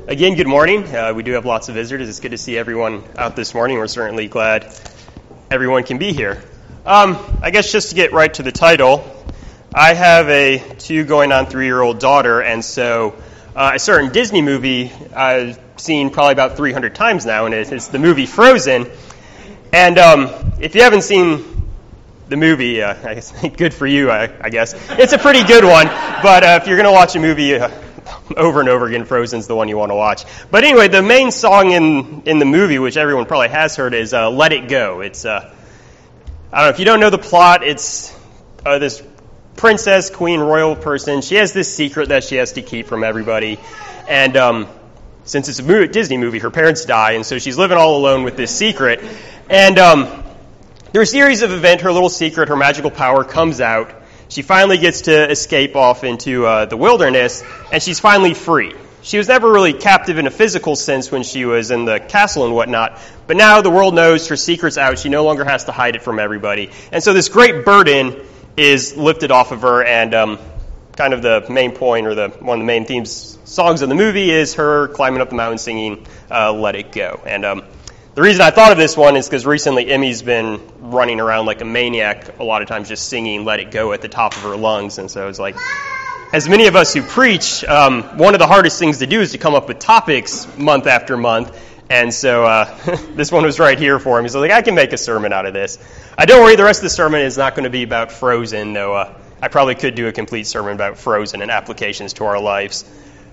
Again, good morning. We do have lots of visitors. It's good to see everyone out this morning. We're certainly glad everyone can be here. I guess just to get right to the title, I have a 2 going on 3-year-old daughter, and so a certain Disney movie I've seen probably about 300 times now, and it's the movie Frozen. And if you haven't seen the movie, I guess good for you, I guess. It's a pretty good one, but if you're going to watch a movie over and over again, Frozen's the one you want to watch. But anyway, the main song in the movie, which everyone probably has heard, is Let It Go. It's, I don't know, if you don't know the plot, it's this princess, queen, royal person. She has this secret that she has to keep from everybody. And since it's a Disney movie, her parents die, and so she's living all alone with this secret. And through a series of events, her little secret, her magical power comes out. She finally gets to escape off into the wilderness, and she's finally free. She was never really captive in a physical sense when she was in the castle and whatnot, but now the world knows her secret's out. She no longer has to hide it from everybody. And so this great burden is lifted off of her, and kind of the main point, or one of the main songs of the movie is her climbing up the mountain singing Let It Go. And the reason I thought of this one is because recently Emmy's been running around like a maniac a lot of times just singing Let It Go at the top of her lungs. And so it's like, as many of us who preach, one of the hardest things to do is to come up with topics month after month. And so this one was right here for him. He's like, I can make a sermon out of this. Don't worry, the rest of the sermon is not going to be about Frozen, though I probably could do a complete sermon about Frozen and applications to our lives.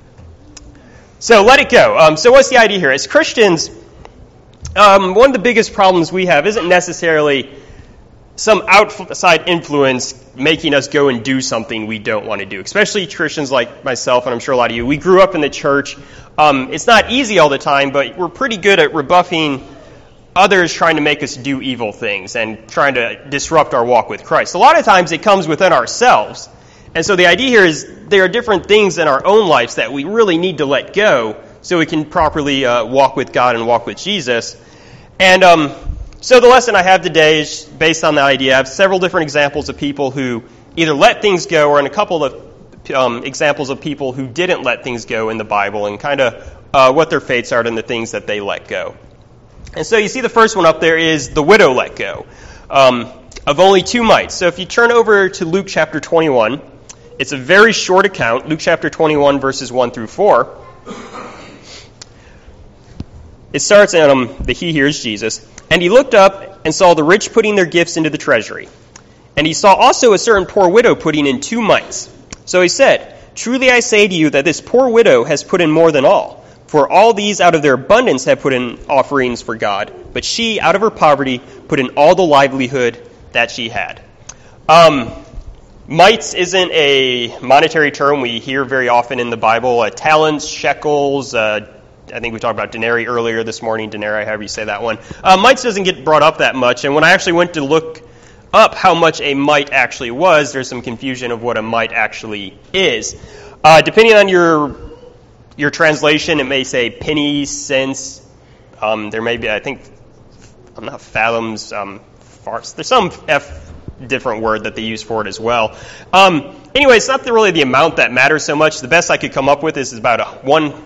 So let it go. So what's the idea here? As Christians, one of the biggest problems we have isn't necessarily some outside influence making us go and do something we don't want to do, especially Christians like myself, and I'm sure a lot of you. We grew up in the church. It's not easy all the time, but we're pretty good at rebuffing others trying to make us do evil things and trying to disrupt our walk with Christ. A lot of times it comes within ourselves. And so the idea here is there are different things in our own lives that we really need to let go so we can properly walk with God and walk with Jesus. And so the lesson I have today is based on that idea. I have several different examples of people who either let things go, or in a couple of examples of people who didn't let things go in the Bible, and kind of what their fates are and the things that they let go. And so you see the first one up there is the widow let go of only 2 mites. So if you turn over to Luke chapter 21, it's a very short account, Luke chapter 21, verses 1 through 4. It starts, the he here is Jesus. And he looked up and saw the rich putting their gifts into the treasury. And he saw also a certain poor widow putting in 2 mites. So he said, Truly I say to you that this poor widow has put in more than all. For all these out of their abundance have put in offerings for God. But she, out of her poverty, put in all the livelihood that she had. Mites isn't a monetary term we hear very often in the Bible. Talents, shekels, I think we talked about denarii earlier this morning, denarii, however you say that one. Mites doesn't get brought up that much, and when I actually went to look up how much a mite actually was, there's some confusion of what a mite actually is. Depending on your translation, it may say pennies, cents. There may be, I think, I'm not fathoms, farts. There's some different word that they use for it as well. Anyway, it's not really the amount that matters so much. The best I could come up with is about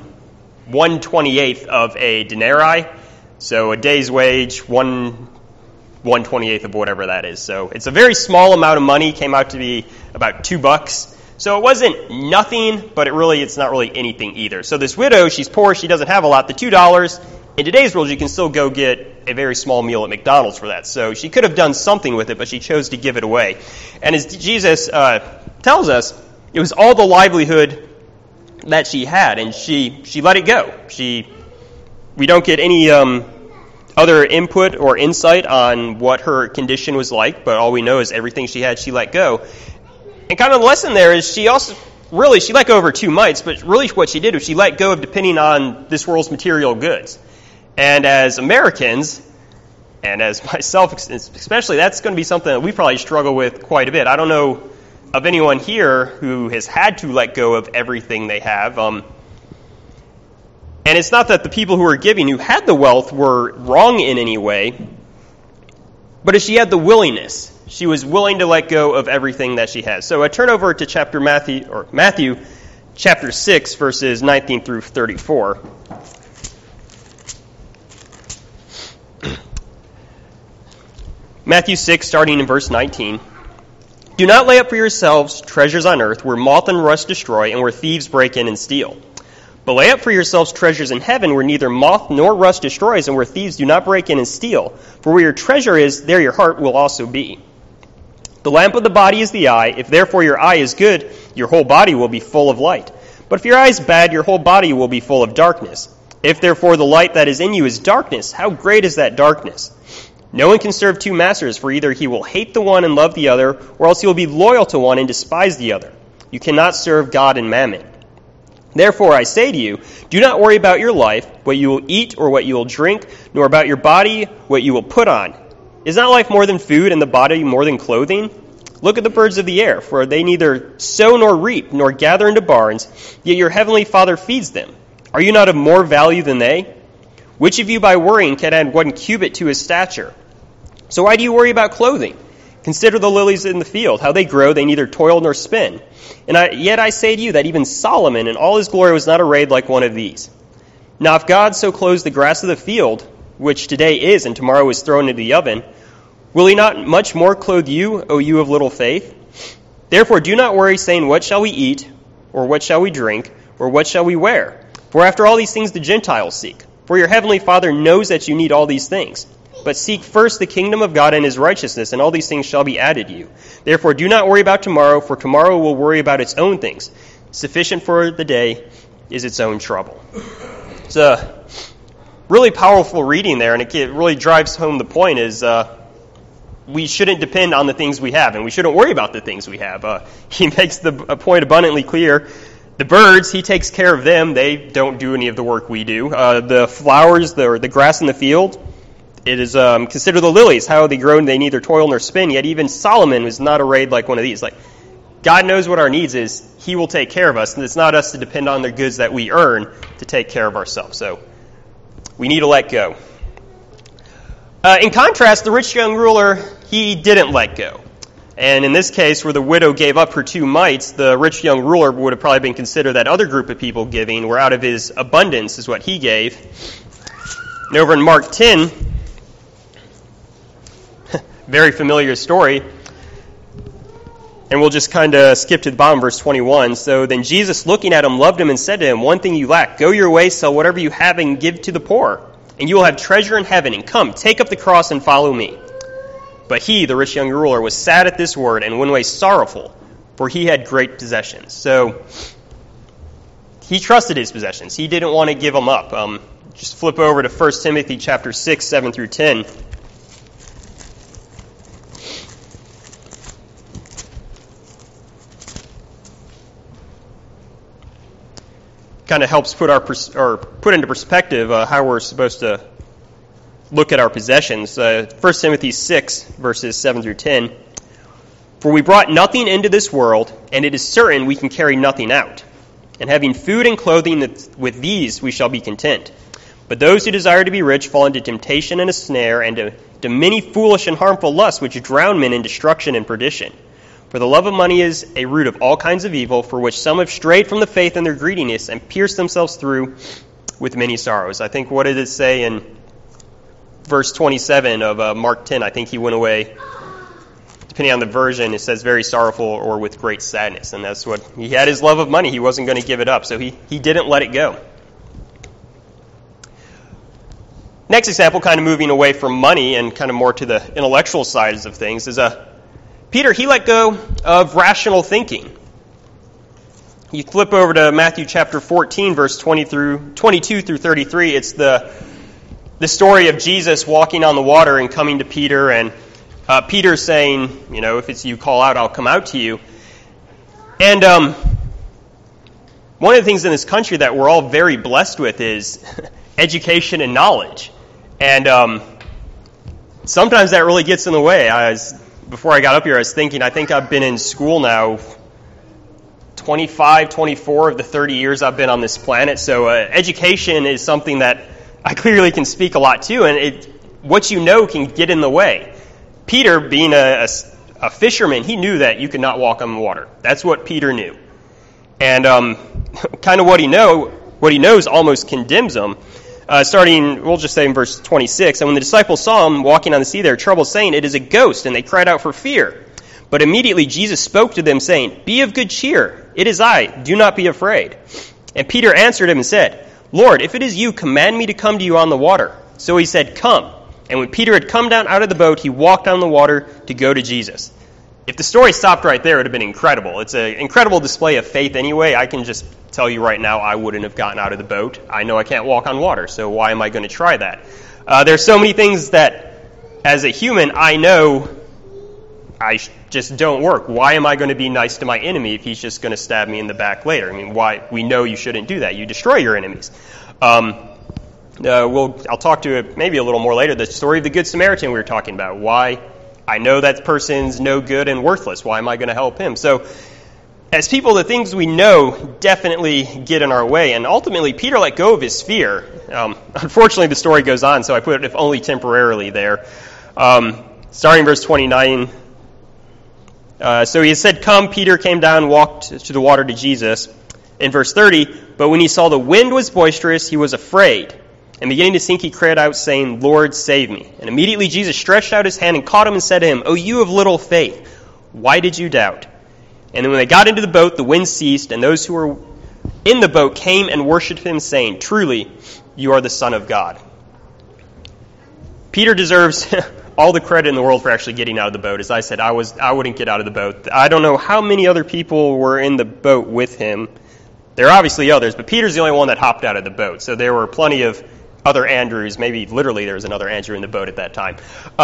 1/28 of a denarii, so a day's wage, 1/28 of whatever that is. So it's a very small amount of money, came out to be about $2. So it wasn't nothing, but it's not really anything either. So this widow, she's poor, she doesn't have a lot. The $2, in today's world, you can still go get a very small meal at McDonald's for that. So she could have done something with it, but she chose to give it away. And as Jesus tells us, it was all the livelihood that she had, and she let it go. We don't get any other input or insight on what her condition was like, but all we know is everything she had, she let go. And kind of the lesson there is she let go of her 2 mites, but really what she did was she let go of depending on this world's material goods. And as Americans, and as myself especially, that's going to be something that we probably struggle with quite a bit. I don't know of anyone here who has had to let go of everything they have. And it's not that the people who were giving, who had the wealth, were wrong in any way, but if she had the willingness, she was willing to let go of everything that she has. So I turn over to Matthew chapter 6, verses 19 through 34. Matthew 6, starting in verse 19. Do not lay up for yourselves treasures on earth, where moth and rust destroy, and where thieves break in and steal. But lay up for yourselves treasures in heaven, where neither moth nor rust destroys, and where thieves do not break in and steal. For where your treasure is, there your heart will also be. The lamp of the body is the eye. If therefore your eye is good, your whole body will be full of light. But if your eye is bad, your whole body will be full of darkness. If therefore the light that is in you is darkness, how great is that darkness? No one can serve two masters, for either he will hate the one and love the other, or else he will be loyal to one and despise the other. You cannot serve God and mammon. Therefore I say to you, do not worry about your life, what you will eat or what you will drink, nor about your body, what you will put on. Is not life more than food, and the body more than clothing? Look at the birds of the air, for they neither sow nor reap, nor gather into barns, yet your heavenly Father feeds them. Are you not of more value than they? Which of you by worrying can add 1 cubit to his stature? So why do you worry about clothing? Consider the lilies in the field, how they grow, they neither toil nor spin. Yet I say to you that even Solomon in all his glory was not arrayed like one of these. Now if God so clothes the grass of the field, which today is and tomorrow is thrown into the oven, will he not much more clothe you, O you of little faith? Therefore do not worry, saying, what shall we eat, or what shall we drink, or what shall we wear? For after all these things the Gentiles seek. For your heavenly Father knows that you need all these things. But seek first the kingdom of God and his righteousness, and all these things shall be added to you. Therefore do not worry about tomorrow, for tomorrow will worry about its own things. Sufficient for the day is its own trouble. It's a really powerful reading there, and it really drives home the point is we shouldn't depend on the things we have, and we shouldn't worry about the things we have. He makes the point abundantly clear. The birds, he takes care of them. They don't do any of the work we do. The flowers, the grass in the field, it is consider the lilies, how they grow, and they neither toil nor spin, yet even Solomon was not arrayed like one of these. Like, God knows what our needs is. He will take care of us, and it's not us to depend on the goods that we earn to take care of ourselves. So we need to let go. In contrast, the rich young ruler, he didn't let go. And in this case, where the widow gave up her 2 mites, the rich young ruler would have probably been considered that other group of people giving, where out of his abundance is what he gave. And over in Mark 10, very familiar story, and we'll just kind of skip to the bottom, verse 21. So then Jesus, looking at him, loved him and said to him, one thing you lack, go your way, sell whatever you have and give to the poor, and you will have treasure in heaven, and come, take up the cross and follow me. But he, the rich young ruler, was sad at this word and went away sorrowful, for he had great possessions. So he trusted his possessions. He didn't want to give them up. Just flip over to 1 Timothy chapter 6, 7 through 10. Kind of helps put into perspective how we're supposed to look at our possessions. 1 Timothy 6, verses 7 through 10. For we brought nothing into this world, and it is certain we can carry nothing out. And having food and clothing, with these we shall be content. But those who desire to be rich fall into temptation and a snare, and to many foolish and harmful lusts, which drown men in destruction and perdition. For the love of money is a root of all kinds of evil, for which some have strayed from the faith in their greediness, and pierced themselves through with many sorrows. I think, what did it say in verse 27 of Mark 10? I think he went away, depending on the version, it says very sorrowful or with great sadness. And that's what, he had his love of money. He wasn't going to give it up, so he didn't let it go. Next example, kind of moving away from money and kind of more to the intellectual sides of things, is Peter, he let go of rational thinking. You flip over to Matthew chapter 14, verse 22 through 33. It's the story of Jesus walking on the water and coming to Peter, and Peter saying, if it's you call out, I'll come out to you. And one of the things in this country that we're all very blessed with is education and knowledge. And sometimes that really gets in the way. Before I got up here, I was thinking, I think I've been in school now 24 of the 30 years I've been on this planet. So education is something that I clearly can speak a lot to, and what you know can get in the way. Peter, being a fisherman, he knew that you could not walk on the water. That's what Peter knew. And kind of what he knows almost condemns him. Starting, we'll just say in verse 26, and when the disciples saw him walking on the sea, they were troubled, saying, "It is a ghost," and they cried out for fear. But immediately Jesus spoke to them, saying, "Be of good cheer, it is I, do not be afraid." And Peter answered him and said, "Lord, if it is you, command me to come to you on the water." So he said, "Come." And when Peter had come down out of the boat, he walked on the water to go to Jesus. If the story stopped right there, it would have been incredible. It's an incredible display of faith anyway. I can just tell you right now, I wouldn't have gotten out of the boat. I know I can't walk on water, so why am I going to try that? There's so many things that, as a human, I know just don't work. Why am I going to be nice to my enemy if he's just going to stab me in the back later? I mean, why? We know you shouldn't do that. You destroy your enemies. I'll talk to it maybe a little more later, the story of the Good Samaritan we were talking about. Why? I know that person's no good and worthless. Why am I going to help him? So, as people, the things we know definitely get in our way. And ultimately, Peter let go of his fear. Unfortunately, the story goes on, so I put it if only temporarily there. Starting verse 29. So he said, "Come." Peter came down and walked to the water to Jesus. In verse 30, but when he saw the wind was boisterous, he was afraid. And beginning to sink, he cried out, saying, "Lord, save me." And immediately Jesus stretched out his hand and caught him and said to him, "O you of little faith, why did you doubt?" And then when they got into the boat, the wind ceased, and those who were in the boat came and worshipped him, saying, "Truly, you are the Son of God." Peter deserves all the credit in the world for actually getting out of the boat. As I said, I wouldn't get out of the boat. I don't know how many other people were in the boat with him. There are obviously others, but Peter's the only one that hopped out of the boat. So there were plenty of other Andrews. Maybe literally there was another Andrew in the boat at that time.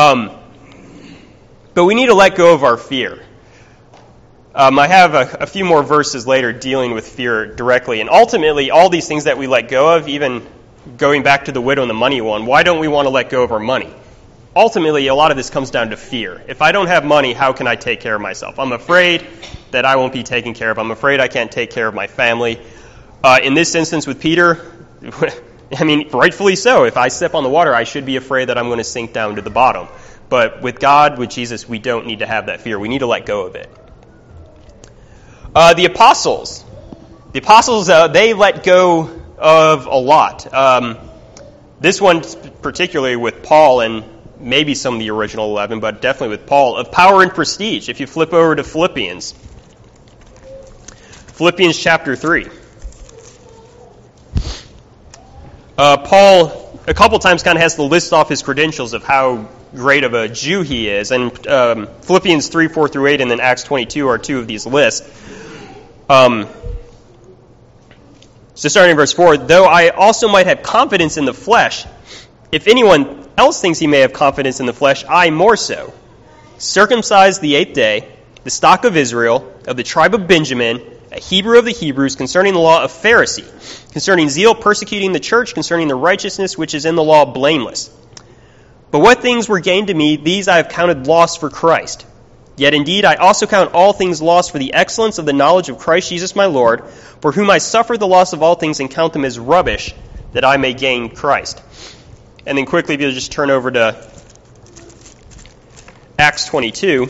But we need to let go of our fear. I have a few more verses later dealing with fear directly. And ultimately, all these things that we let go of, even going back to the widow and the money one, why don't we want to let go of our money? Ultimately, a lot of this comes down to fear. If I don't have money, how can I take care of myself? I'm afraid that I won't be taken care of. I'm afraid I can't take care of my family. In this instance with Peter, I mean, rightfully so. If I step on the water, I should be afraid that I'm going to sink down to the bottom. But with God, with Jesus, we don't need to have that fear. We need to let go of it. The apostles, they let go of a lot. This one particularly with Paul, and maybe some of the original 11, but definitely with Paul, of power and prestige. If you flip over to Philippians chapter 3. Paul, a couple times, kind of has to list off his credentials of how great of a Jew he is. And Philippians 3, 4 through 8, and then Acts 22 are two of these lists. So starting in verse 4, though I also might have confidence in the flesh, if anyone else thinks he may have confidence in the flesh, I more so. Circumcised the 8th day, the stock of Israel, of the tribe of Benjamin, a Hebrew of the Hebrews, concerning the law of Pharisee, concerning zeal persecuting the church, concerning the righteousness which is in the law blameless. But what things were gained to me, these I have counted loss for Christ. Yet indeed I also count all things lost for the excellence of the knowledge of Christ Jesus my Lord, for whom I suffer the loss of all things and count them as rubbish, that I may gain Christ. And then quickly, if you'll just turn over to Acts 22.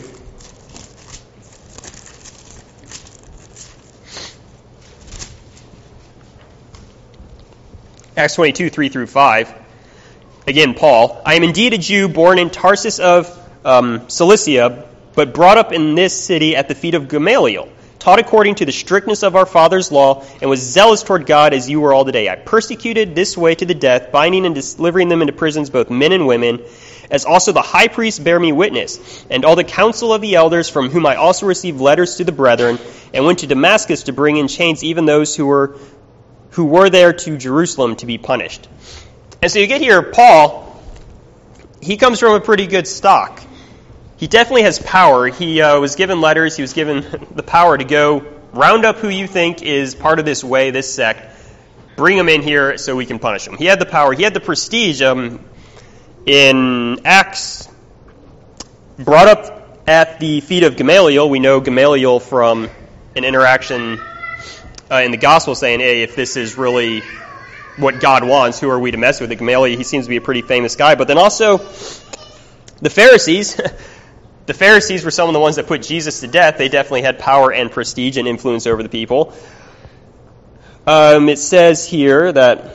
Acts 22, 3 through 5. Again, Paul. I am indeed a Jew, born in Tarsus of Cilicia, but brought up in this city at the feet of Gamaliel, taught according to the strictness of our father's law, and was zealous toward God as you were all today. I persecuted this way to the death, binding and delivering them into prisons, both men and women, as also the high priest bear me witness, and all the council of the elders, from whom I also received letters to the brethren, and went to Damascus to bring in chains even those who were there to Jerusalem to be punished. And so you get here, Paul, he comes from a pretty good stock. He definitely has power. He was given letters. He was given the power to go round up who you think is part of this way, this sect, bring them in here so we can punish them. He had the power. He had the prestige. In Acts, brought up at the feet of Gamaliel. We know Gamaliel from an interaction in the gospel saying, hey, if this is really what God wants, who are we to mess with? Gamaliel, he seems to be a pretty famous guy. But then also the Pharisees. The Pharisees were some of the ones that put Jesus to death. They definitely had power and prestige and influence over the people. It says here that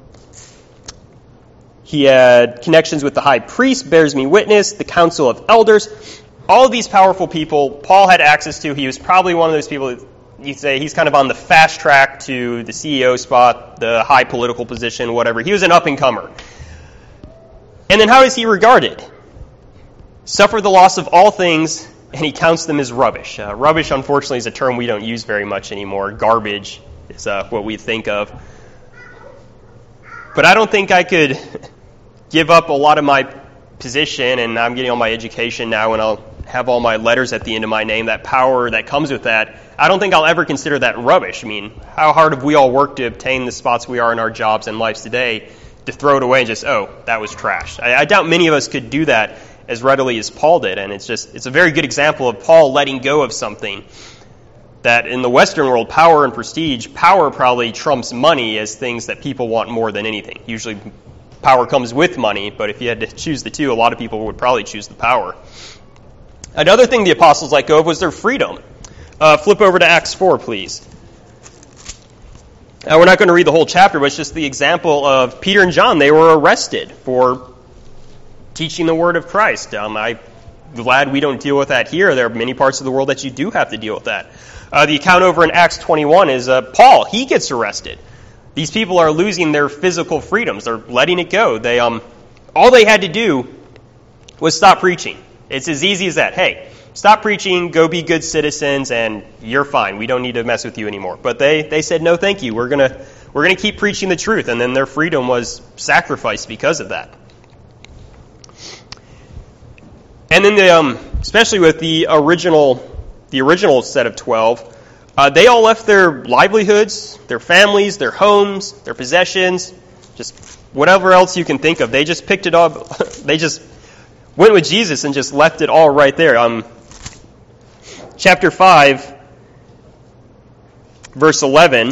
he had connections with the high priest, bears me witness, the council of elders. All of these powerful people Paul had access to. He was probably one of those people, you'd say he's kind of on the fast track to the CEO spot, the high political position, whatever. He was an up-and-comer. And then how is he regarded? Suffer the loss of all things, and he counts them as rubbish. Rubbish, unfortunately, is a term we don't use very much anymore. Garbage is what we think of. But I don't think I could give up a lot of my position, and I'm getting all my education now, and I'll have all my letters at the end of my name, that power that comes with that. I don't think I'll ever consider that rubbish. I mean, how hard have we all worked to obtain the spots we are in our jobs and lives today, to throw it away and just, oh, that was trash. I doubt many of us could do that as readily as Paul did, and it's a very good example of Paul letting go of something that in the Western world, power and prestige, power probably trumps money as things that people want more than anything. Usually power comes with money, but if you had to choose the two, a lot of people would probably choose the power. Another thing the apostles let go of was their freedom. Flip over to Acts 4, please. We're not going to read the whole chapter, but it's just the example of Peter and John. They were arrested for teaching the word of Christ. I'm glad we don't deal with that here. There are many parts of the world that you do have to deal with that. The account over in Acts 21 is Paul. He gets arrested. These people are losing their physical freedoms. They're letting it go. All they had to do was stop preaching. It's as easy as that. Hey, stop preaching, go be good citizens, and you're fine. We don't need to mess with you anymore. But they said, no, thank you. We're gonna keep preaching the truth. And then their freedom was sacrificed because of that. And then especially with the original set of 12, they all left their livelihoods, their families, their homes, their possessions, just whatever else you can think of. They just picked it up. They just went with Jesus and just left it all right there. Chapter 5, verse 11.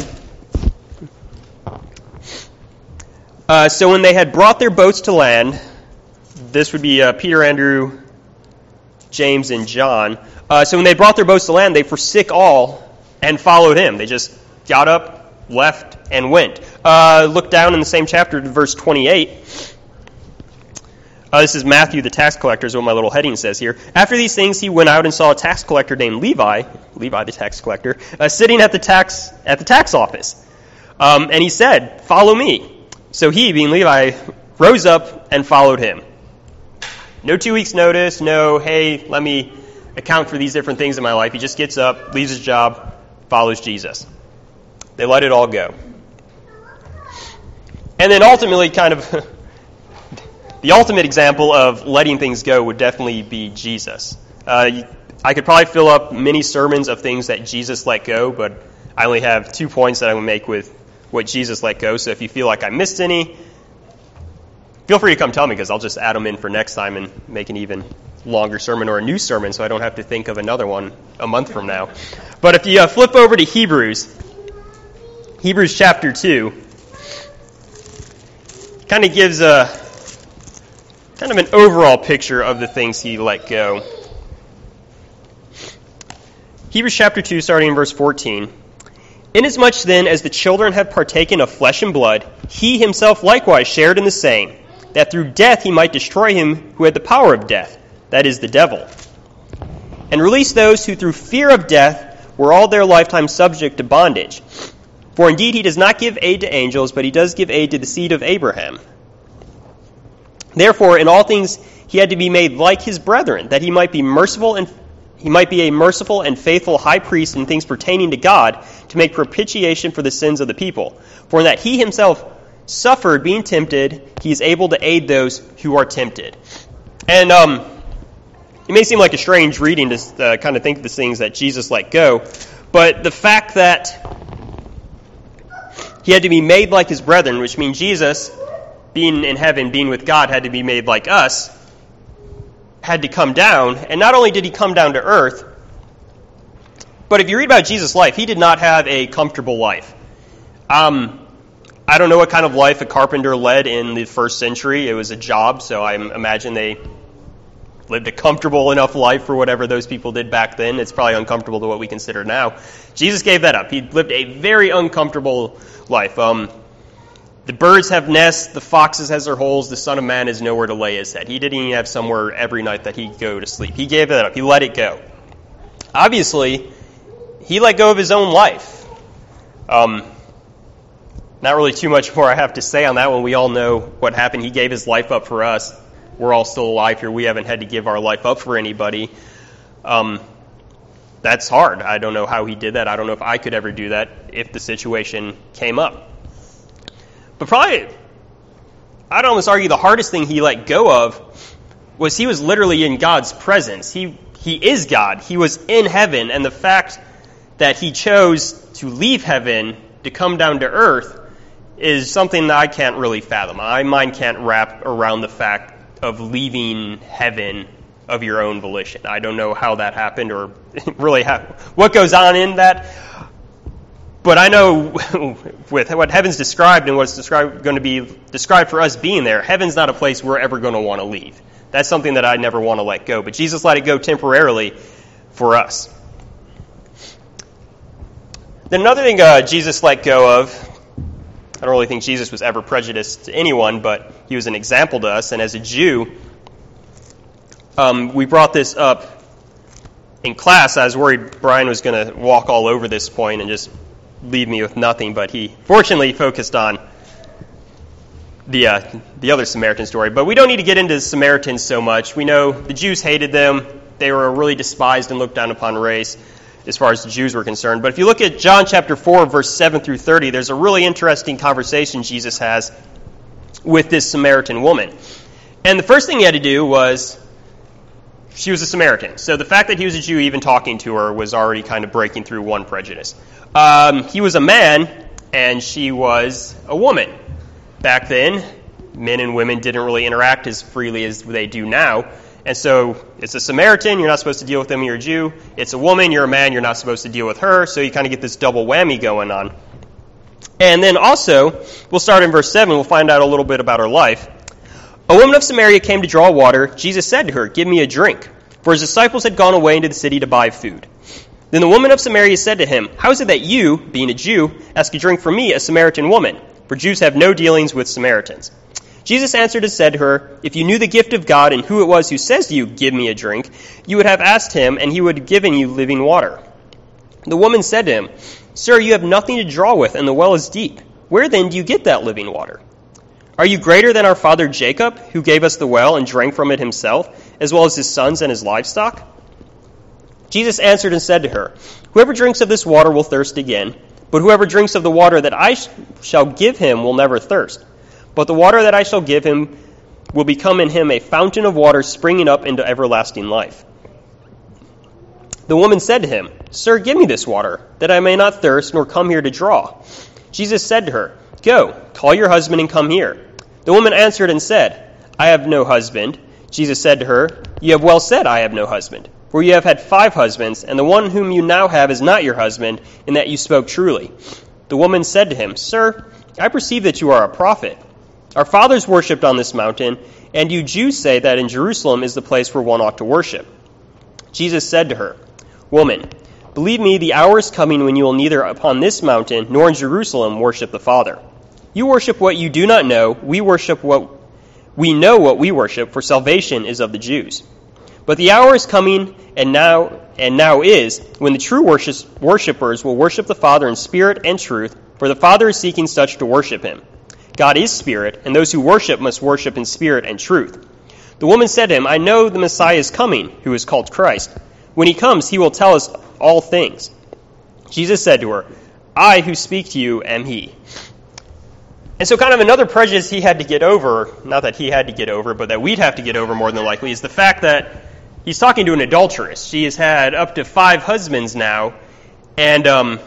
So when they had brought their boats to land, this would be Peter, Andrew, James, and John. So when they brought their boats to land, they forsook all and followed him. They just got up, left, and went. Look down in the same chapter to verse 28. This is Matthew the tax collector, is what my little heading says here. After these things, he went out and saw a tax collector named Levi the tax collector, sitting at the tax office. And he said, "Follow me." So he, being Levi, rose up and followed him. No 2 weeks' notice, no, hey, let me account for these different things in my life. He just gets up, leaves his job, follows Jesus. They let it all go. And then ultimately, kind of, the ultimate example of letting things go would definitely be Jesus. I could probably fill up many sermons of things that Jesus let go, but I only have 2 points that I would make with what Jesus let go. So if you feel like I missed any, feel free to come tell me, because I'll just add them in for next time and make an even longer sermon or a new sermon so I don't have to think of another one a month from now. But if you flip over to Hebrews chapter 2, kind of gives an overall picture of the things he let go. Hebrews chapter 2, starting in verse 14. Inasmuch then as the children have partaken of flesh and blood, he himself likewise shared in the same, that through death he might destroy him who had the power of death, that is, the devil, and release those who through fear of death were all their lifetime subject to bondage. For indeed he does not give aid to angels, but he does give aid to the seed of Abraham. Therefore, in all things he had to be made like his brethren, that he might be a merciful and faithful high priest in things pertaining to God, to make propitiation for the sins of the people. For in that he himself suffered being tempted, he is able to aid those who are tempted. And it may seem like a strange reading to kind of think of the things that Jesus let go, but the fact that he had to be made like his brethren, which means Jesus, being in heaven, being with God, had to be made like us, had to come down. And not only did he come down to earth, but if you read about Jesus' life, he did not have a comfortable life. I don't know what kind of life a carpenter led in the first century. It was a job, so I imagine they lived a comfortable enough life for whatever those people did back then. It's probably uncomfortable to what we consider now. Jesus gave that up. He lived a very uncomfortable life. The birds have nests, the foxes has their holes, the Son of Man has nowhere to lay his head. He didn't even have somewhere every night that he'd go to sleep. He gave that up. He let it go. Obviously, he let go of his own life. Not really too much more I have to say on that one. We all know what happened. He gave his life up for us. We're all still alive here. We haven't had to give our life up for anybody. That's hard. I don't know how he did that. I don't know if I could ever do that if the situation came up. But probably, I'd almost argue the hardest thing he let go of was he was literally in God's presence. He is God. He was in heaven, and the fact that he chose to leave heaven to come down to earth is something that I can't really fathom. My mind can't wrap around the fact of leaving heaven of your own volition. I don't know how that happened or really what goes on in that. But I know with what heaven's described and what's going to be described for us being there, heaven's not a place we're ever going to want to leave. That's something that I never want to let go. But Jesus let it go temporarily for us. Then another thing Jesus let go of, I don't really think Jesus was ever prejudiced to anyone, but he was an example to us. And as a Jew, we brought this up in class. I was worried Brian was going to walk all over this point and just leave me with nothing, but he fortunately focused on the other Samaritan story. But we don't need to get into the Samaritans so much. We know the Jews hated them. They were a really despised and looked down upon race as far as the Jews were concerned. But if you look at John chapter 4, verse 7 through 30, there's a really interesting conversation Jesus has with this Samaritan woman. And the first thing he had to do was, she was a Samaritan. So the fact that he was a Jew, even talking to her, was already kind of breaking through one prejudice. He was a man, and she was a woman. Back then, men and women didn't really interact as freely as they do now. And so it's a Samaritan, you're not supposed to deal with them, you're a Jew. It's a woman, you're a man, you're not supposed to deal with her. So you kind of get this double whammy going on. And then also, we'll start in verse 7, we'll find out a little bit about her life. A woman of Samaria came to draw water. Jesus said to her, "Give me a drink." For his disciples had gone away into the city to buy food. Then the woman of Samaria said to him, "How is it that you, being a Jew, ask a drink from me, a Samaritan woman? For Jews have no dealings with Samaritans." Jesus answered and said to her, "If you knew the gift of God and who it was who says to you, 'Give me a drink,' you would have asked him, and he would have given you living water." The woman said to him, "Sir, you have nothing to draw with, and the well is deep. Where then do you get that living water? Are you greater than our father Jacob, who gave us the well and drank from it himself, as well as his sons and his livestock?" Jesus answered and said to her, "Whoever drinks of this water will thirst again, but whoever drinks of the water that I shall give him will never thirst. But the water that I shall give him will become in him a fountain of water springing up into everlasting life." The woman said to him, "Sir, give me this water, that I may not thirst nor come here to draw." Jesus said to her, "Go, call your husband and come here." The woman answered and said, "I have no husband." Jesus said to her, "You have well said, 'I have no husband.' For you have had 5 husbands, and the one whom you now have is not your husband, in that you spoke truly." The woman said to him, "Sir, I perceive that you are a prophet. Our fathers worshipped on this mountain, and you Jews say that in Jerusalem is the place where one ought to worship." Jesus said to her, "Woman, believe me, the hour is coming when you will neither upon this mountain nor in Jerusalem worship the Father. You worship what you do not know. We worship what we know what we worship, for salvation is of the Jews. But the hour is coming, and now is, when the true worshipers will worship the Father in spirit and truth, for the Father is seeking such to worship him. God is spirit, and those who worship must worship in spirit and truth." The woman said to him, "I know the Messiah is coming, who is called Christ. When he comes, he will tell us all things." Jesus said to her, "I who speak to you am he." And so kind of another prejudice he had to get over, not that he had to get over, but that we'd have to get over more than likely, is the fact that he's talking to an adulteress. She has had up to 5 husbands now, and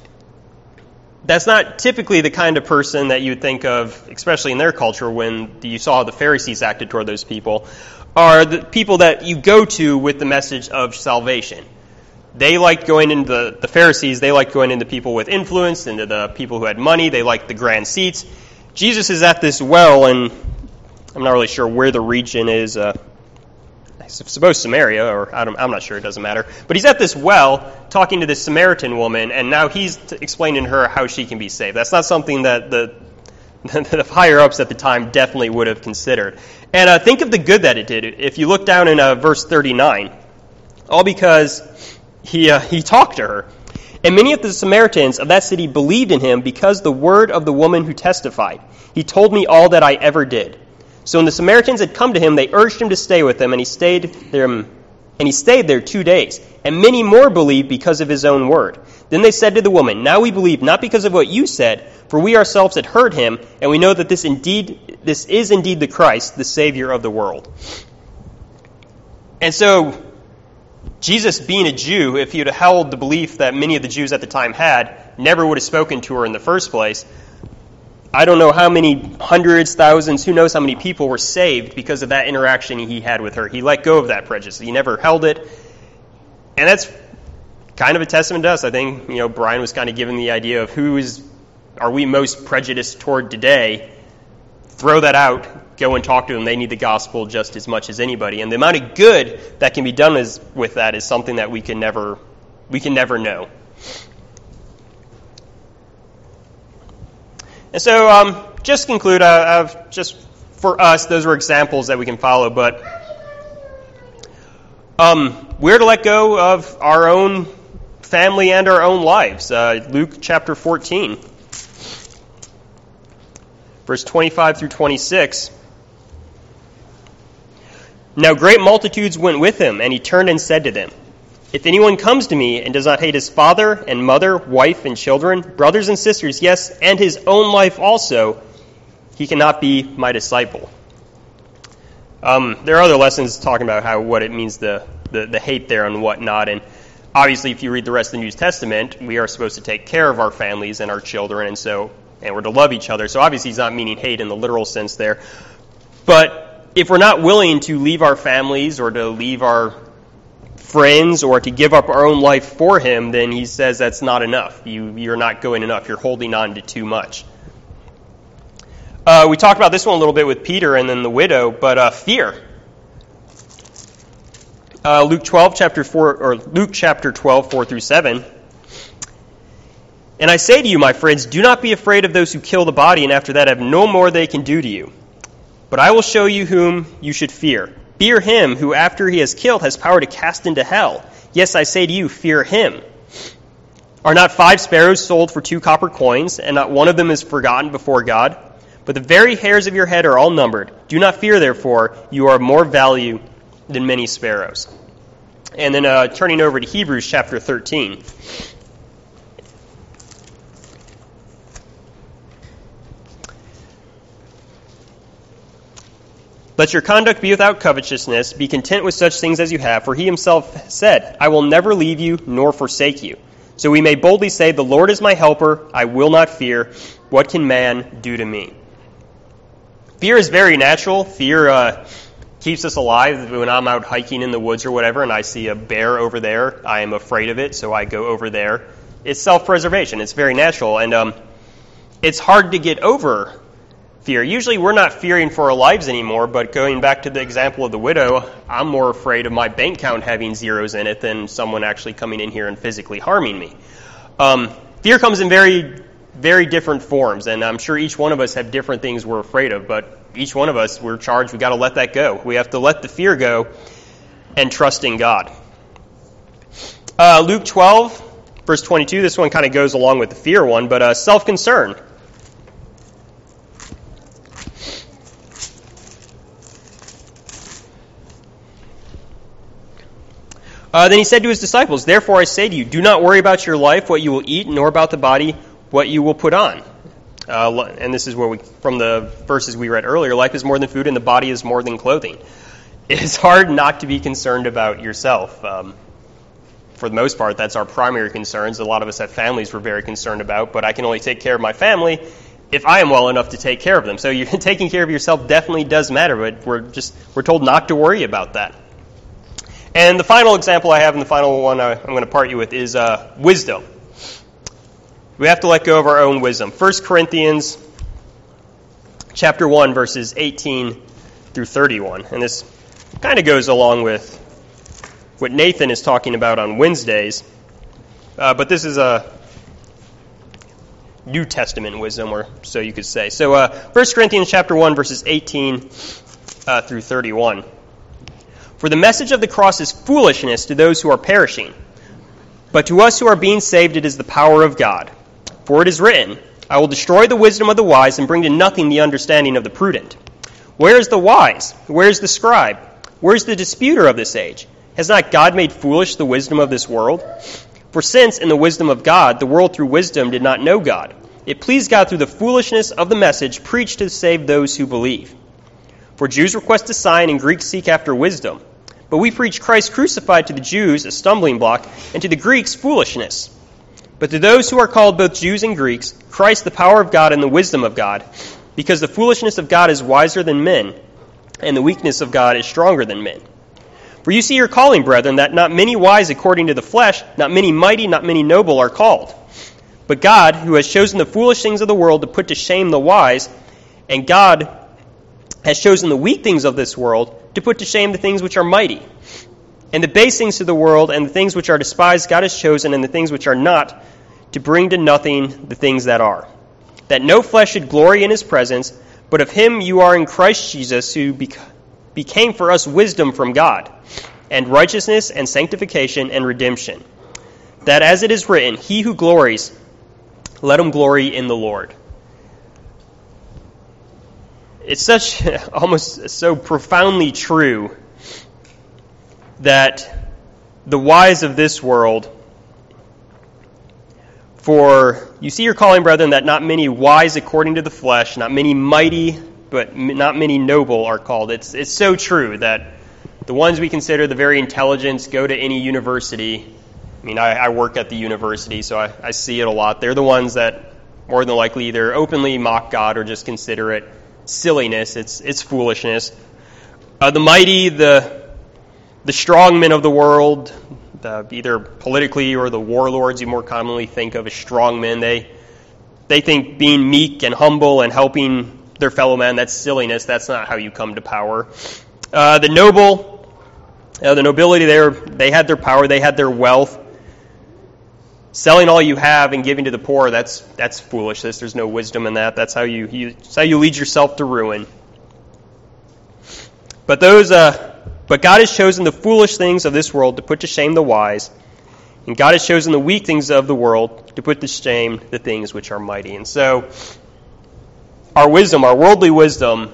that's not typically the kind of person that you would think of, especially in their culture, when you saw how the Pharisees acted toward those people, are the people that you go to with the message of salvation. They liked going into the Pharisees, they liked going into people with influence, into the people who had money, they liked the grand seats. Jesus is at this well, and I'm not really sure where the region is. I suppose Samaria, or I'm not sure, it doesn't matter. But he's at this well talking to this Samaritan woman, and now he's explaining to her how she can be saved. That's not something that the higher-ups at the time definitely would have considered. And think of the good that it did. If you look down in verse 39, all because he talked to her. And many of the Samaritans of that city believed in him because the word of the woman who testified. He told me all that I ever did. So when the Samaritans had come to him, they urged him to stay with them, and he stayed there 2 days. And many more believed because of his own word. Then they said to the woman, "Now we believe not because of what you said, for we ourselves had heard him, and we know that this is indeed the Christ, the Savior of the world." And so Jesus, being a Jew, if he had held the belief that many of the Jews at the time had, never would have spoken to her in the first place. I don't know how many hundreds, thousands, who knows how many people were saved because of that interaction he had with her. He let go of that prejudice. He never held it. And that's kind of a testament to us. I think, Brian was kind of given the idea of are we most prejudiced toward today? Throw that out. Go and talk to them. They need the gospel just as much as anybody. And the amount of good that can be done with that is something that we can never know. And so, just to conclude, just for us, those were examples that we can follow. But we're to let go of our own family and our own lives. Luke chapter 14, verse 25 through 26. Now great multitudes went with him, and he turned and said to them, "If anyone comes to me and does not hate his father and mother, wife and children, brothers and sisters, yes, and his own life also, he cannot be my disciple." There are other lessons talking about what it means, the hate there and whatnot. And obviously, if you read the rest of the New Testament, we are supposed to take care of our families and our children, and we're to love each other. So obviously, he's not meaning hate in the literal sense there. But if we're not willing to leave our families or to leave our friends or to give up our own life for him, then he says that's not enough. You're not going enough. You're holding on to too much. We talked about this one a little bit with Peter and then the widow, but fear. Luke chapter 12, 4 through 7. "And I say to you, my friends, do not be afraid of those who kill the body, and after that have no more they can do to you. But I will show you whom you should fear. Fear him who, after he has killed, has power to cast into hell. Yes, I say to you, fear him. Are not 5 sparrows sold for 2 copper coins, and not one of them is forgotten before God? But the very hairs of your head are all numbered. Do not fear, therefore, you are of more value than many sparrows." And then turning over to Hebrews chapter 13. "Let your conduct be without covetousness. Be content with such things as you have, for he himself said, 'I will never leave you nor forsake you.' So we may boldly say, 'The Lord is my helper. I will not fear. What can man do to me?'" Fear is very natural. Fear keeps us alive. When I'm out hiking in the woods or whatever and I see a bear over there, I am afraid of it, so I go over there. It's self-preservation. It's very natural. And it's hard to get over fear. Usually we're not fearing for our lives anymore, but going back to the example of the widow, I'm more afraid of my bank account having zeros in it than someone actually coming in here and physically harming me. Fear comes in very, very different forms, and I'm sure each one of us have different things we're afraid of, but each one of us, we're charged, we've got to let that go. We have to let the fear go and trust in God. Luke 12, verse 22, this one kind of goes along with the fear one, but self-concern. Then he said to his disciples, "Therefore I say to you, do not worry about your life, what you will eat, nor about the body, what you will put on." And this is where from the verses we read earlier, life is more than food and the body is more than clothing. It is hard not to be concerned about yourself. For the most part, that's our primary concerns. A lot of us have families we're very concerned about, but I can only take care of my family if I am well enough to take care of them. So taking care of yourself definitely does matter, but we're told not to worry about that. And the final example I have, and the final one I'm going to part you with, is wisdom. We have to let go of our own wisdom. 1 Corinthians chapter 1, verses 18 through 31. And this kind of goes along with what Nathan is talking about on Wednesdays, but this is a New Testament wisdom, or so you could say. So 1 Corinthians chapter 1, verses 18 through 31. For the message of the cross is foolishness to those who are perishing, but to us who are being saved it is the power of God. For it is written, I will destroy the wisdom of the wise and bring to nothing the understanding of the prudent. Where is the wise? Where is the scribe? Where is the disputer of this age? Has not God made foolish the wisdom of this world? For since in the wisdom of God, the world through wisdom did not know God, it pleased God through the foolishness of the message preached to save those who believe. For Jews request a sign and Greeks seek after wisdom. But we preach Christ crucified to the Jews a stumbling block, and to the Greeks foolishness. But to those who are called both Jews and Greeks, Christ the power of God and the wisdom of God, because the foolishness of God is wiser than men, and the weakness of God is stronger than men. For you see your calling, brethren, that not many wise according to the flesh, not many mighty, not many noble are called. But God, who has chosen the foolish things of the world to put to shame the wise, and God has chosen the weak things of this world to put to shame the things which are mighty. And the base things of the world and the things which are despised God has chosen, and the things which are not, to bring to nothing the things that are. That no flesh should glory in his presence, but of him you are in Christ Jesus, who became for us wisdom from God, and righteousness and sanctification and redemption. That as it is written, he who glories, let him glory in the Lord. It's such, almost so profoundly true that the wise of this world, for you see your calling, brethren, that not many wise according to the flesh, not many mighty, but not many noble are called. It's so true that the ones we consider the very intelligent go to any university. I mean, I work at the university, so I see it a lot. They're the ones that more than likely either openly mock God or just consider it silliness. It's foolishness. The mighty, the strong men of the world, either politically or the warlords you more commonly think of as strong men, they think being meek and humble and helping their fellow man, that's silliness. That's not how you come to power. The noble, the nobility, they had their power, they had their wealth. Selling all you have and giving to the poor, that's foolishness. There's no wisdom in that. That's how you lead yourself to ruin. But God has chosen the foolish things of this world to put to shame the wise, and God has chosen the weak things of the world to put to shame the things which are mighty. And so, our wisdom, our worldly wisdom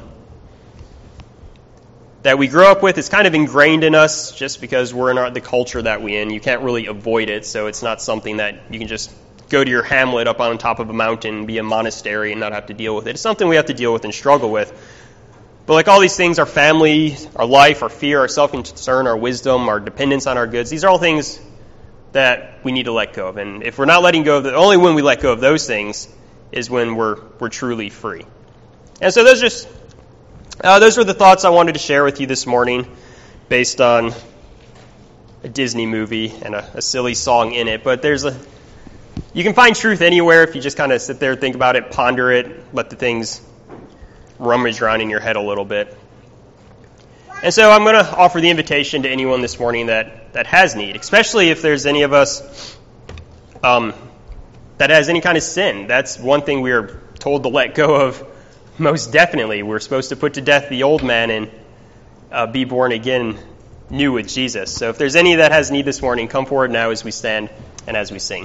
that we grow up with, is kind of ingrained in us just because we're in the culture that we're in. You can't really avoid it, so it's not something that you can just go to your hamlet up on top of a mountain and be a monastery and not have to deal with it. It's something we have to deal with and struggle with. But like all these things, our family, our life, our fear, our self-concern, our wisdom, our dependence on our goods, these are all things that we need to let go of. And if we're not letting go of only when we let go of those things is when we're truly free. And so those were the thoughts I wanted to share with you this morning based on a Disney movie and a silly song in it. But you can find truth anywhere if you just kind of sit there, think about it, ponder it, let the things rummage around in your head a little bit. And so I'm going to offer the invitation to anyone this morning that has need, especially if there's any of us that has any kind of sin. That's one thing we are told to let go of. Most definitely, we're supposed to put to death the old man and be born again new with Jesus. So if there's any that has need this morning, come forward now as we stand and as we sing.